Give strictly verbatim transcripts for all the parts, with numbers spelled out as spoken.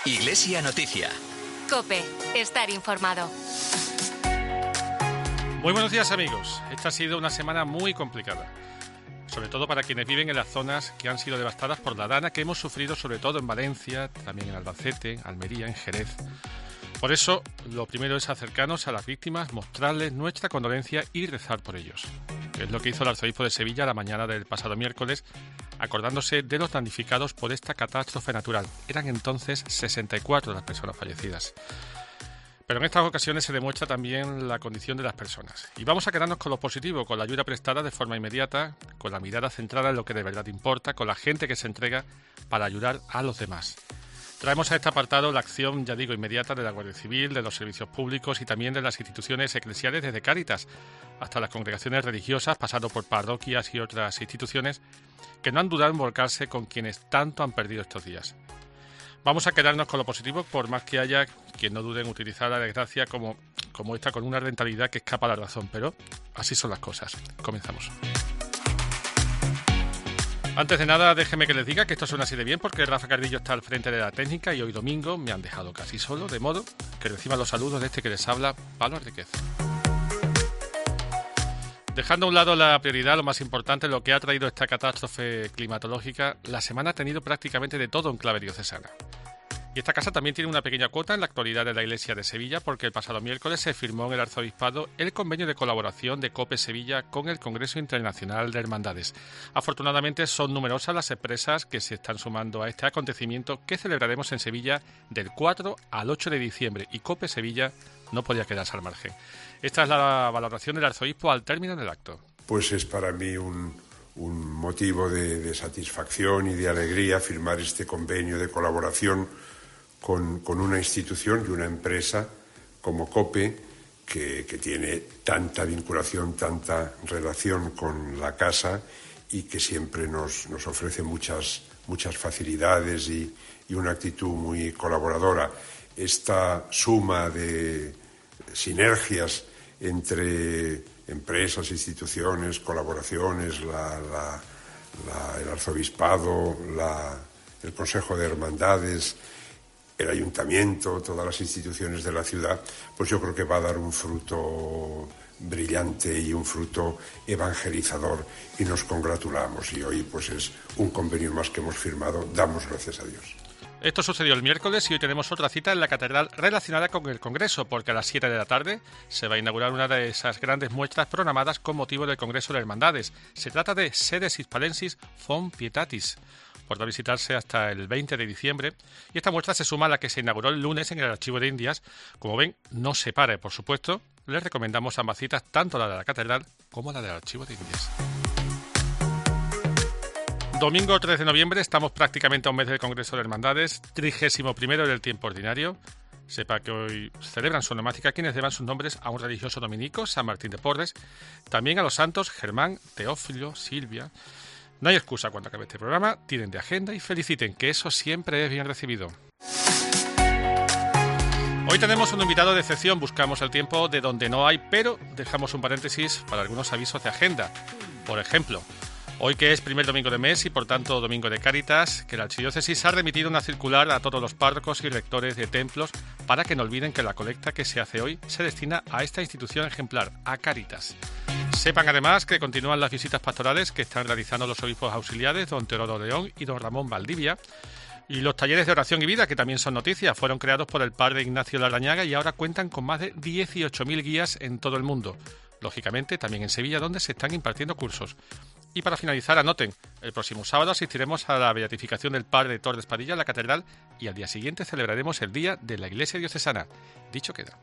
Iglesia Noticia. COPE. Estar informado. Muy buenos días, amigos. Esta ha sido una semana muy complicada, sobre todo para quienes viven en las zonas que han sido devastadas por la dana que hemos sufrido, sobre todo en Valencia, también en Albacete, Almería, en Jerez. Por eso, lo primero es acercarnos a las víctimas, mostrarles nuestra condolencia y rezar por ellos. Es lo que hizo el arzobispo de Sevilla la mañana del pasado miércoles, acordándose de los damnificados por esta catástrofe natural. Eran entonces sesenta y cuatro las personas fallecidas. Pero en estas ocasiones se demuestra también la condición de las personas. Y vamos a quedarnos con lo positivo, con la ayuda prestada de forma inmediata, con la mirada centrada en lo que de verdad importa, con la gente que se entrega para ayudar a los demás. Traemos a este apartado la acción, ya digo, inmediata de la Guardia Civil, de los servicios públicos y también de las instituciones eclesiales, desde Cáritas hasta las congregaciones religiosas, pasando por parroquias y otras instituciones que no han dudado en volcarse con quienes tanto han perdido estos días. Vamos a quedarnos con lo positivo, por más que haya quien no dude en utilizar la desgracia como, como esta con una rentabilidad que escapa a la razón, pero así son las cosas. Comenzamos. Antes de nada, déjeme que les diga que esto suena así de bien porque Rafa Cardillo está al frente de la técnica y hoy domingo me han dejado casi solo, de modo que reciban los saludos de este que les habla, Pablo Enríquez. Dejando a un lado la prioridad, lo más importante, lo que ha traído esta catástrofe climatológica, la semana ha tenido prácticamente de todo en clave diocesana. Y esta casa también tiene una pequeña cuota en la actualidad de la Iglesia de Sevilla porque el pasado miércoles se firmó en el Arzobispado el convenio de colaboración de COPE Sevilla con el Congreso Internacional de Hermandades. Afortunadamente son numerosas las empresas que se están sumando a este acontecimiento que celebraremos en Sevilla del cuatro al ocho de diciembre y COPE Sevilla no podía quedarse al margen. Esta es la valoración del arzobispo al término del acto. Pues es para mí un, un motivo de, de satisfacción y de alegría firmar este convenio de colaboración Con, con una institución y una empresa como COPE que, que tiene tanta vinculación, tanta relación con la casa y que siempre nos, nos ofrece muchas, muchas facilidades y, y una actitud muy colaboradora. Esta suma de sinergias entre empresas, instituciones, colaboraciones, la, la, la, el arzobispado, la, el Consejo de Hermandades, el ayuntamiento, todas las instituciones de la ciudad, pues yo creo que va a dar un fruto brillante y un fruto evangelizador y nos congratulamos y hoy pues es un convenio más que hemos firmado, damos gracias a Dios. Esto sucedió el miércoles y hoy tenemos otra cita en la catedral relacionada con el Congreso porque a las siete de la tarde se va a inaugurar una de esas grandes muestras programadas con motivo del Congreso de Hermandades. Se trata de Sedes Hispalensis Font Pietatis. Podrá visitarse hasta el veinte de diciembre y esta muestra se suma a la que se inauguró el lunes en el Archivo de Indias. Como ven, no se pare, por supuesto. Les recomendamos ambas citas, tanto la de la Catedral como la del Archivo de Indias. Domingo tres de noviembre, estamos prácticamente a un mes del Congreso de Hermandades, trigésimo primero del tiempo ordinario. Sepa que hoy celebran su onomástica quienes deban sus nombres a un religioso dominico, San Martín de Porres, también a los santos Germán, Teófilo, Silvia. No hay excusa cuando acabe este programa, tiren de agenda y feliciten, que eso siempre es bien recibido. Hoy tenemos un invitado de excepción, buscamos el tiempo de donde no hay, pero dejamos un paréntesis para algunos avisos de agenda. Por ejemplo, hoy que es primer domingo de mes y por tanto domingo de Cáritas, que la Archidiócesis ha remitido una circular a todos los párrocos y rectores de templos para que no olviden que la colecta que se hace hoy se destina a esta institución ejemplar, a Cáritas. Sepan además que continúan las visitas pastorales que están realizando los obispos auxiliares, don Teodoro León y don Ramón Valdivia, y los talleres de oración y vida, que también son noticias, fueron creados por el padre Ignacio Larrañaga y ahora cuentan con más de dieciocho mil guías en todo el mundo. Lógicamente, también en Sevilla, donde se están impartiendo cursos. Y para finalizar, anoten, el próximo sábado asistiremos a la beatificación del padre Torres Padilla en la catedral y al día siguiente celebraremos el Día de la Iglesia Diocesana. Dicho queda.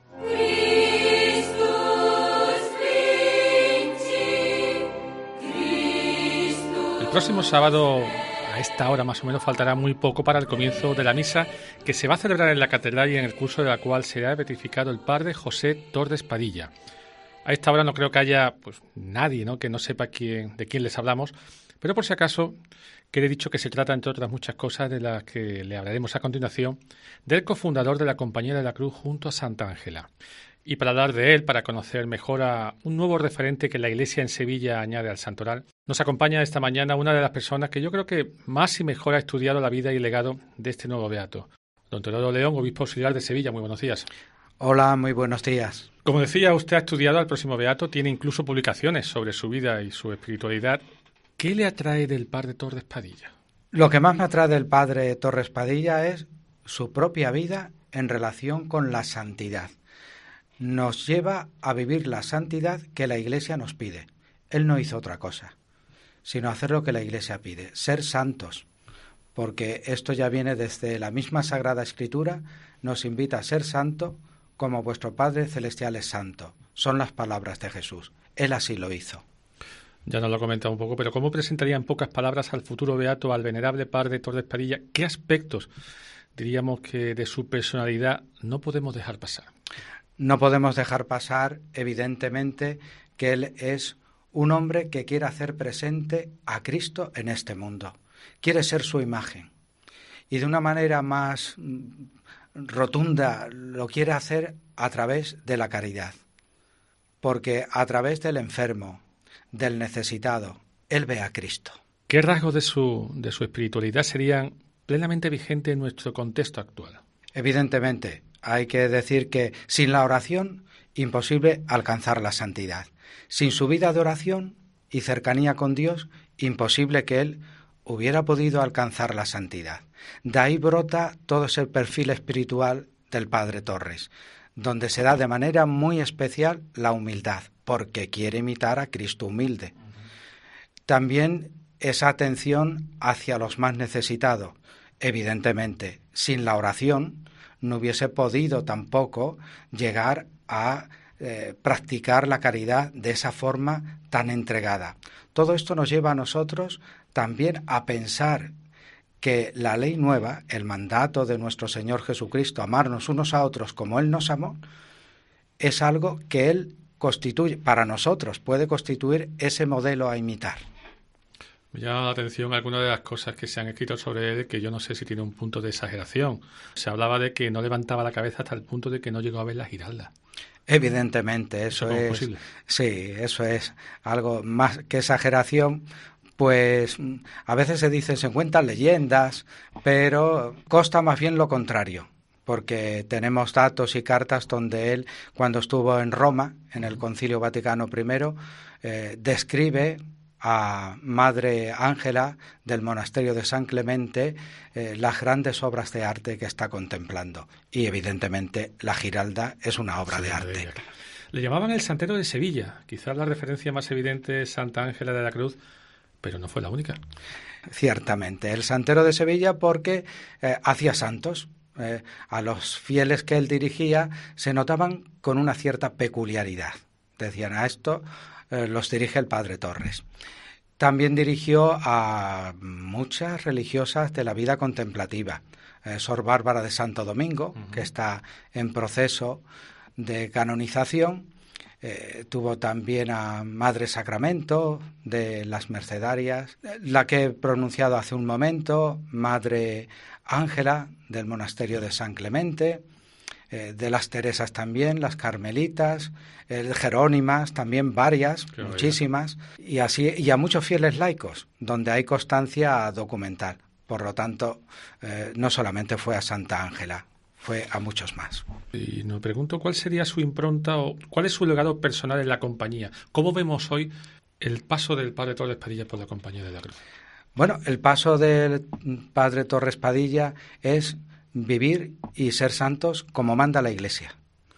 El próximo sábado, a esta hora más o menos, faltará muy poco para el comienzo de la misa que se va a celebrar en la catedral y en el curso de la cual será beatificado el padre José Torres Padilla. A esta hora no creo que haya pues nadie, ¿no?, que no sepa quién, de quién les hablamos, pero por si acaso, que le he dicho que se trata, entre otras muchas cosas de las que le hablaremos a continuación, del cofundador de la Compañía de la Cruz junto a Santa Ángela. Y para hablar de él, para conocer mejor a un nuevo referente que la Iglesia en Sevilla añade al santoral, nos acompaña esta mañana una de las personas que yo creo que más y mejor ha estudiado la vida y legado de este nuevo beato, Don Teodoro León, obispo auxiliar de Sevilla. Muy buenos días. Hola, muy buenos días. Como decía, usted ha estudiado al próximo beato, tiene incluso publicaciones sobre su vida y su espiritualidad. ¿Qué le atrae del padre Torres Padilla? Lo que más me atrae del padre Torres Padilla es su propia vida en relación con la santidad. Nos lleva a vivir la santidad que la Iglesia nos pide. Él no hizo otra cosa, sino hacer lo que la Iglesia pide, ser santos, porque esto ya viene desde la misma Sagrada Escritura, nos invita a ser santo como vuestro Padre Celestial es santo. Son las palabras de Jesús. Él así lo hizo. Ya nos lo ha comentado un poco, pero ¿cómo presentaría en pocas palabras al futuro beato, al venerable padre Torres Padilla? ¿Qué aspectos, diríamos que de su personalidad, no podemos dejar pasar? No podemos dejar pasar, evidentemente, que él es un hombre que quiere hacer presente a Cristo en este mundo. Quiere ser su imagen. Y de una manera más rotunda lo quiere hacer a través de la caridad. Porque a través del enfermo, del necesitado, él ve a Cristo. ¿Qué rasgos de su, de su espiritualidad serían plenamente vigentes en nuestro contexto actual? Evidentemente, hay que decir que sin la oración, imposible alcanzar la santidad. Sin su vida de oración y cercanía con Dios, imposible que él hubiera podido alcanzar la santidad. De ahí brota todo ese perfil espiritual del padre Torres, donde se da de manera muy especial la humildad, porque quiere imitar a Cristo humilde. También esa atención hacia los más necesitados. Evidentemente, sin la oración no hubiese podido tampoco llegar a eh, practicar la caridad de esa forma tan entregada. Todo esto nos lleva a nosotros también a pensar que la ley nueva, el mandato de nuestro Señor Jesucristo, amarnos unos a otros como Él nos amó, es algo que Él constituye, para nosotros, puede constituir ese modelo a imitar. Me llama la atención algunas de las cosas que se han escrito sobre él, que yo no sé si tiene un punto de exageración. Se hablaba de que no levantaba la cabeza hasta el punto de que no llegó a ver la Giralda. Evidentemente, eso, ¿eso es posible? Sí, eso es algo más que exageración. Pues a veces se dice, se cuentan leyendas, pero consta más bien lo contrario, porque tenemos datos y cartas donde él, cuando estuvo en Roma, en el Concilio Vaticano primero, eh, describe a Madre Ángela del monasterio de San Clemente eh, las grandes obras de arte que está contemplando. Y evidentemente la Giralda es una obra sí, de arte. Le llamaban el Santero de Sevilla, quizás la referencia más evidente es Santa Ángela de la Cruz, pero no fue la única. Ciertamente, el Santero de Sevilla porque eh, hacía santos. Eh, a los fieles que él dirigía se notaban con una cierta peculiaridad. Decían, a esto eh, los dirige el padre Torres. También dirigió a muchas religiosas de la vida contemplativa. Eh, Sor Bárbara de Santo Domingo, uh-huh. que está en proceso de canonización. Eh, tuvo también a Madre Sacramento de las Mercedarias, la que he pronunciado hace un momento, Madre Ángela del monasterio de San Clemente, eh, de las Teresas también, las Carmelitas, eh, Jerónimas también varias, Qué muchísimas, y así y a muchos fieles laicos, donde hay constancia documental. Por lo tanto, eh, no solamente fue a Santa Ángela, fue a muchos más. Y me pregunto cuál sería su impronta o cuál es su legado personal en la compañía. ¿Cómo vemos hoy el paso del padre Torres Padilla por la Compañía de la Cruz? Bueno, el paso del padre Torres Padilla es vivir y ser santos como manda la Iglesia,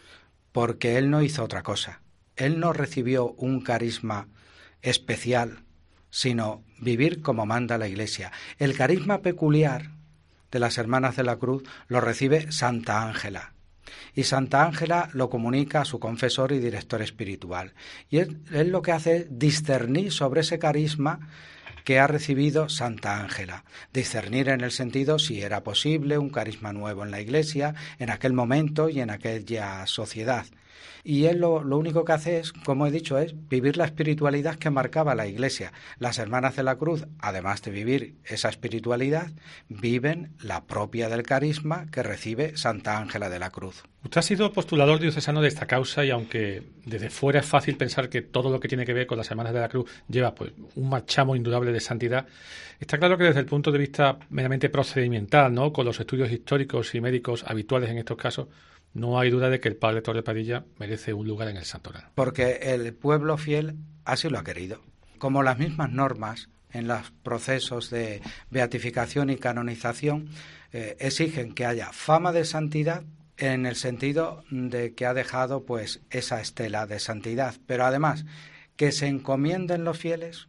porque él no hizo otra cosa. Él no recibió un carisma especial, sino vivir como manda la Iglesia. El carisma peculiar de las Hermanas de la Cruz lo recibe Santa Ángela. Y Santa Ángela lo comunica a su confesor y director espiritual. Y él, él lo que hace es discernir sobre ese carisma que ha recibido Santa Ángela. Discernir en el sentido si era posible un carisma nuevo en la Iglesia, en aquel momento y en aquella sociedad. Y él lo, lo único que hace es, como he dicho, es vivir la espiritualidad que marcaba la Iglesia. Las Hermanas de la Cruz, además de vivir esa espiritualidad, viven la propia del carisma que recibe Santa Ángela de la Cruz. Usted ha sido postulador diocesano de esta causa y aunque desde fuera es fácil pensar que todo lo que tiene que ver con las Hermanas de la Cruz lleva pues un marchamo indudable de santidad, está claro que desde el punto de vista meramente procedimental, ¿no?, con los estudios históricos y médicos habituales en estos casos, no hay duda de que el padre Torres Padilla merece un lugar en el santoral. Porque el pueblo fiel así lo ha querido. Como las mismas normas en los procesos de beatificación y canonización eh, exigen que haya fama de santidad, en el sentido de que ha dejado pues esa estela de santidad, pero además que se encomienden los fieles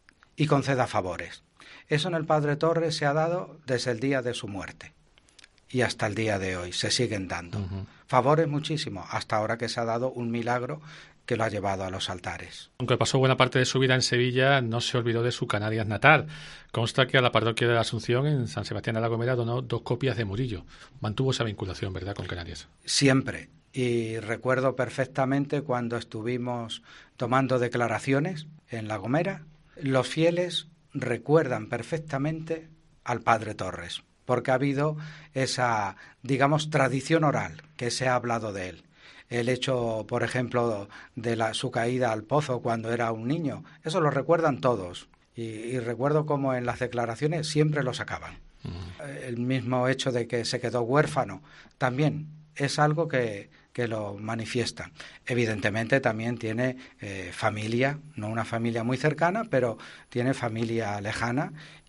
y conceda favores. Eso en el padre Torres se ha dado desde el día de su muerte y hasta el día de hoy se siguen dando. Uh-huh. Favores muchísimo, hasta ahora que se ha dado un milagro que lo ha llevado a los altares. Aunque pasó buena parte de su vida en Sevilla, no se olvidó de su Canarias natal. Consta que a la parroquia de la Asunción, en San Sebastián de la Gomera, donó dos copias de Murillo. Mantuvo esa vinculación, ¿verdad?, con Canarias. Siempre. Y recuerdo perfectamente cuando estuvimos tomando declaraciones en La Gomera, los fieles recuerdan perfectamente al padre Torres, porque ha habido esa, digamos, tradición oral que se ha hablado de él. El hecho, por ejemplo, de la, su caída al pozo cuando era un niño, eso lo recuerdan todos. Y, y recuerdo como en las declaraciones siempre lo sacaban. Uh-huh. El mismo hecho de que se quedó huérfano también es algo que, que lo manifiesta. Evidentemente también tiene eh, familia, no una familia muy cercana, pero tiene familia lejana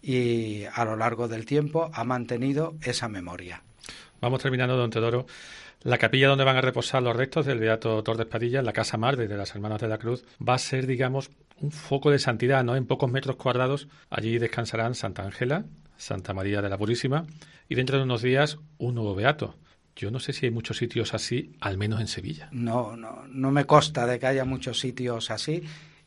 y a lo largo del tiempo ha mantenido esa memoria. Vamos terminando, don Teodoro. La capilla donde van a reposar los restos del beato Torres Padilla, en la Casa Madre de las Hermanas de la Cruz, va a ser, digamos, un foco de santidad, ¿no? En pocos metros cuadrados, allí descansarán Santa Ángela, Santa María de la Purísima y dentro de unos días un nuevo beato. Yo no sé si hay muchos sitios así, al menos en Sevilla. No, no, no me consta de que haya muchos sitios así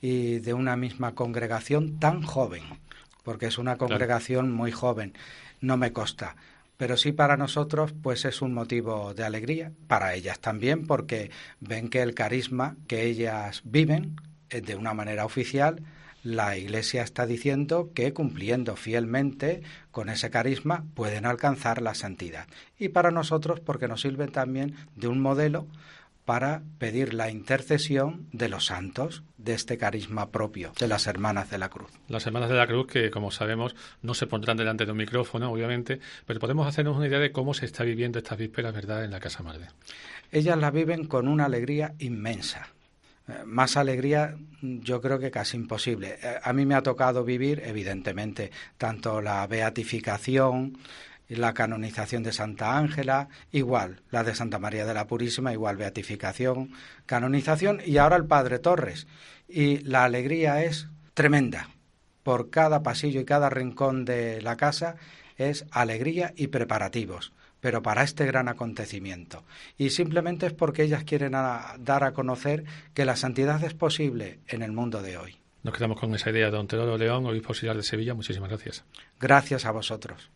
y de una misma congregación tan joven, porque es una congregación claro. muy joven, no me consta. Pero sí para nosotros pues es un motivo de alegría, para ellas también, porque ven que el carisma que ellas viven de una manera oficial, la Iglesia está diciendo que cumpliendo fielmente con ese carisma pueden alcanzar la santidad. Y para nosotros porque nos sirve también de un modelo para pedir la intercesión de los santos de este carisma propio de las Hermanas de la Cruz. Las Hermanas de la Cruz que, como sabemos, no se pondrán delante de un micrófono, obviamente, pero podemos hacernos una idea de cómo se está viviendo estas vísperas, ¿verdad?, en la Casa Madre. Ellas la viven con una alegría inmensa. Más alegría yo creo que casi imposible. A mí me ha tocado vivir, evidentemente, tanto la beatificación, la canonización de Santa Ángela, igual la de Santa María de la Purísima, igual beatificación, canonización y ahora el Padre Torres. Y la alegría es tremenda. Por cada pasillo y cada rincón de la casa es alegría y preparativos, pero para este gran acontecimiento. Y simplemente es porque ellas quieren a, dar a conocer que la santidad es posible en el mundo de hoy. Nos quedamos con esa idea, don Teodoro León, obispo auxiliar de Sevilla. Muchísimas gracias. Gracias a vosotros.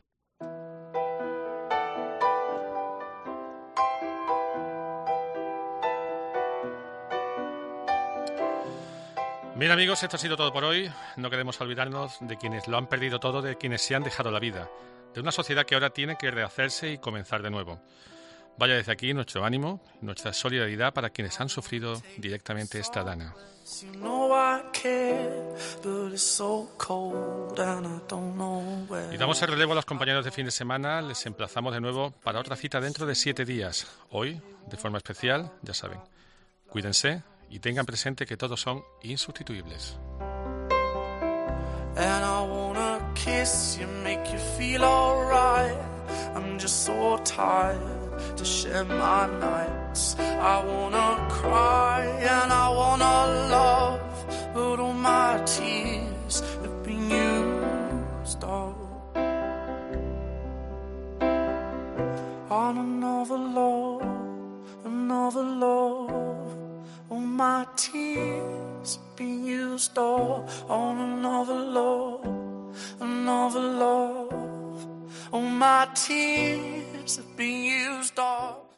Bien, amigos, esto ha sido todo por hoy. No queremos olvidarnos de quienes lo han perdido todo, de quienes se han dejado la vida, de una sociedad que ahora tiene que rehacerse y comenzar de nuevo. Vaya desde aquí nuestro ánimo, nuestra solidaridad para quienes han sufrido directamente esta dana. Y damos el relevo a los compañeros de fin de semana. Les emplazamos de nuevo para otra cita dentro de siete días. Hoy, de forma especial, ya saben, cuídense y tengan presente que todos son insustituibles. And I wanna kiss you, make you feel alright. I'm just so tired to share my nights. I wanna cry and I wanna love, but all my tears have been used up on another love, another love. All my tears have been used up on another love, another love. All my tears have been used up.